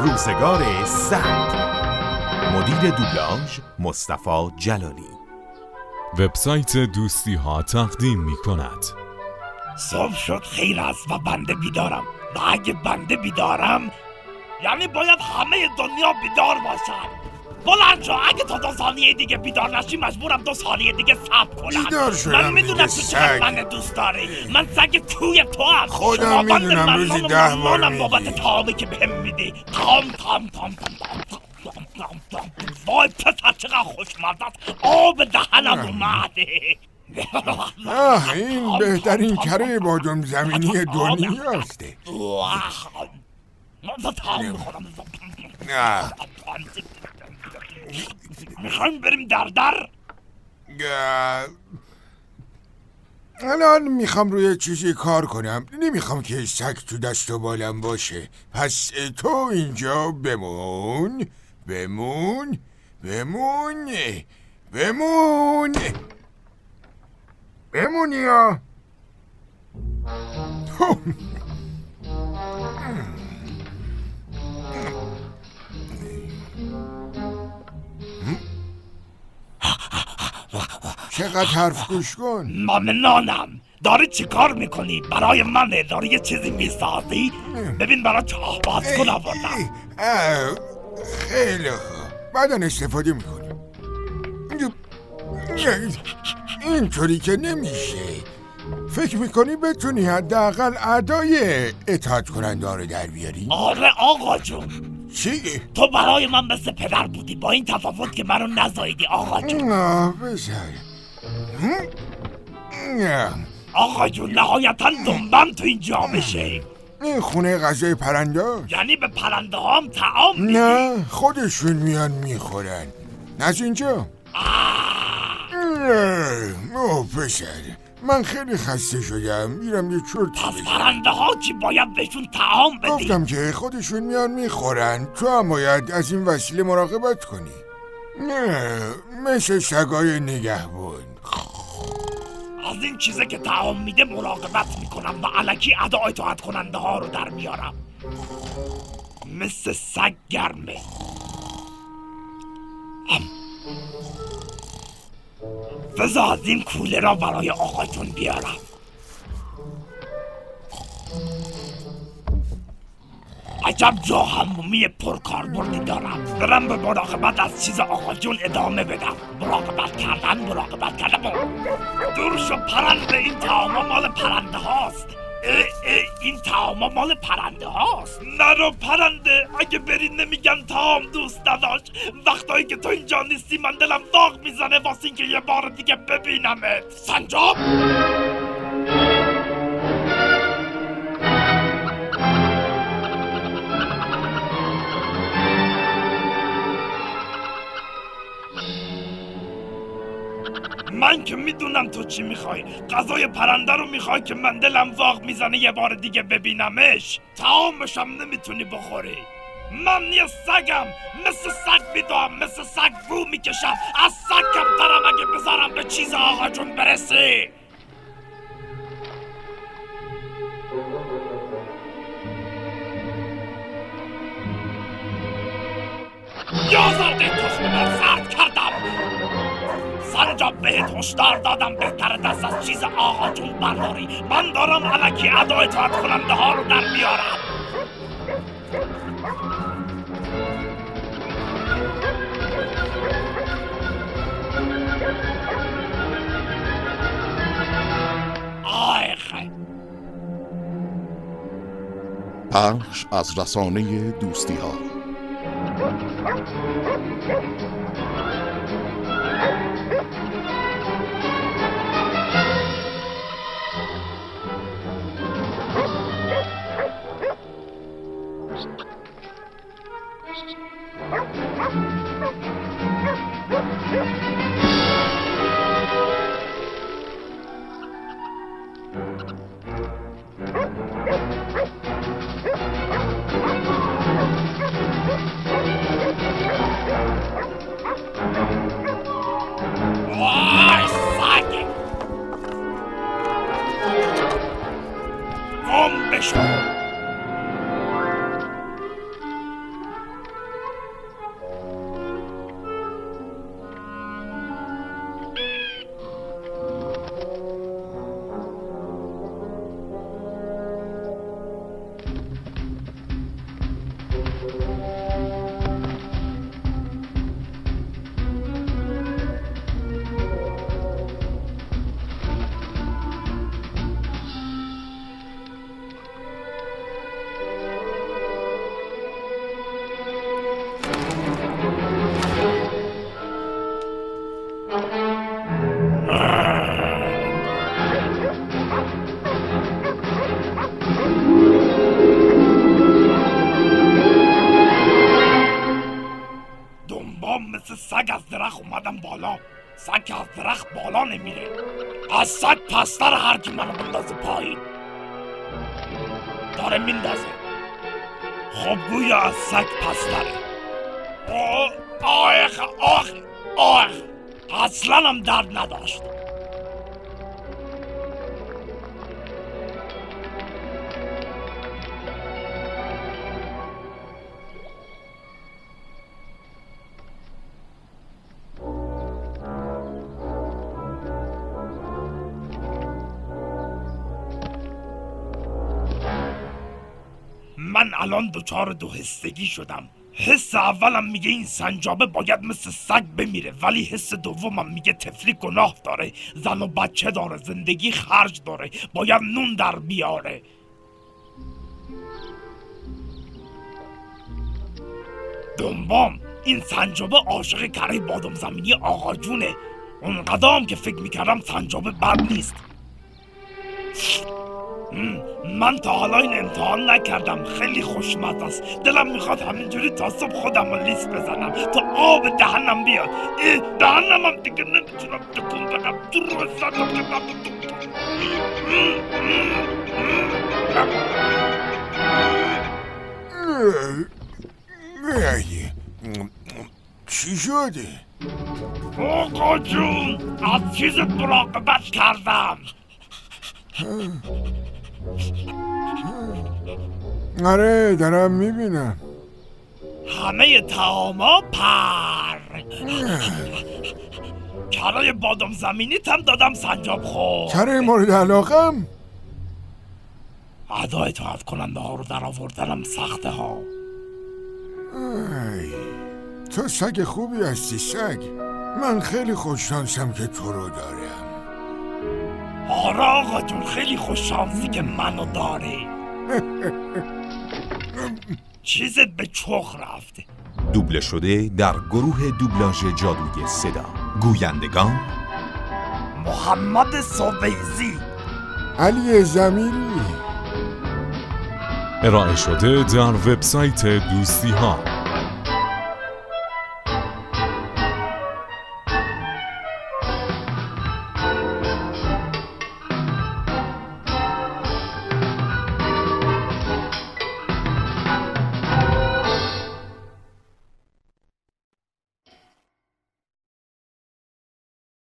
روزگار سعد. مدیر دوبلاژ مصطفی جلالی. وبسایت دوستی ها تقدیم می کند. صبح شد خیر است و بنده بیدارم و اگه بنده بیدارم یعنی باید همه دنیا بیدار باشن. بلند شو، اگه تا 2 ثانیه دیگه بیدار نشی مجبورم 2 ثانیه دیگه صبر کنم. بیدار شدم. من میدونم تو چقدر من دوست داری. من سگ توی تو هم. خودم میدونم روزی 10 بار میگی. بابت طعامی که بهم میدی. تام وای پسر چقدر خوشمزه است. آب دهنم اومده. این بهترین کره بادام زمینی دنیاست. تام میخورم. میخوایم بریم در الان میخوام روی چیزی کار کنم. نمیخوام که سگ تو دست و بالم باشه. پس تو اینجا بمون یا چقدر حرف گوش کن. ممنونم. داری چی کار میکنی؟ برای منه؟ داری یه چیزی میسازی؟ ببین برای چاه باز کن آوردم. خیلی خوب، بعدن استفاده میکنیم. اینطوری که نمیشه. فکر میکنی بتونی حداقل ادای اطاعت کننده رو در بیاری؟ آره آقا جون. چی؟ تو برای من مثل پدر بودی، با این تفاوت که منو نزاییدی آقا جون. بذار آقا جون نهایتا دنبم تو این جامشه. این خونه غذای پرنده هست. یعنی به پرنده هم طعام میدی؟ نه، خودشون میان میخورن. از اینجا. پسر من خیلی خسته شدم، میرم یه چرتی پس پرنده ها کی باید بهشون طعام بدی؟ گفتم که خودشون میان میخورن. تو هم باید از این وسیله مراقبت کنی. نه، مثل سگای نگهبان. از این چیزه که طعام میده مراقبت میکنم و الکی ادا اطاعت کننده ها رو در میارم. مثل سگ گرمه. بذار از این کوله را برای آقایتون بیارم. عجب جا حمومی پرکاربردی دارم. برم به مراقبت از چیز آقا جون ادامه بدم. مراقبت کردن. دور شو پرنده، این طعاما مال پرنده هاست. این طعاما مال پرنده هاست. نرو پرنده، اگه بری نمیگن طعام دوست نداشت. وقتایی که تو اینجا نیستی من دلم داغ میزنه واسه این که یه بار دیگه ببینمت. سنجاب من که میدونم تو چی میخوای. غذای پرنده رو میخوای که من دلم واق میزنه یه بار دیگه ببینمش. طعامش هم نمیتونی بخوری. من یه سگم، مثل سگ میدوام، مثل سگ بو میکشم. از سگ کمترم اگه بذارم به چیز آقا جون برسی. یا زرده تخم من سرد کردم. سنجاب بهت هشدار دادم بهتره دست از چیز آقا جون برداری. من دارم الکی ادا اطاعت کننده ها رو در بیارم. پخش از رسانه دوستی ها. درخت بالا نمیره. از سگ پستر هر کی منو بندازه پایین. داره میندازه. خب گویا از سگ پستره. آخ اصلا هم درد نداشت. من الان دچار دوحستگی شدم. حس اولم میگه این سنجابه باید مثل سگ بمیره، ولی حس دومم میگه طفلی گناه داره، زن و بچه داره، زندگی خرج داره، باید نون در بیاره. دنبام این سنجابه عاشق کره بادام زمینی آقا جونه. اون قدام که فکر میکردم سنجابه بد نیست. من تا حالا این امتحان نکردم، خیلی خوشمزه است. دلم میخواد همینجوری تا صبح خودم رو لیست بزنم تا آب دهنم بیاد. دهنم هم دیگه نمیتونم تکون بدم. چی شده؟ آقا جون از چیزت مراقبت کردم. آره دارم میبینم. همه طعاما پر. کره بادام زمینیت هم دادم سنجاب خورد. کره مورد علاقم؟ ادای اطاعت کننده ها رو در آوردنم سخته ها. تو سگ خوبی هستی سگ. من خیلی خوششانسم که تو رو دارم. آره آقا جون خیلی خوششانسی که منو داری. چیزت به چخ رفته. دوبله شده در گروه دوبلاژ جادوی صدا. گویندگان محمد سویزی، علی زمیری. ارائه شده در وبسایت دوستی ها.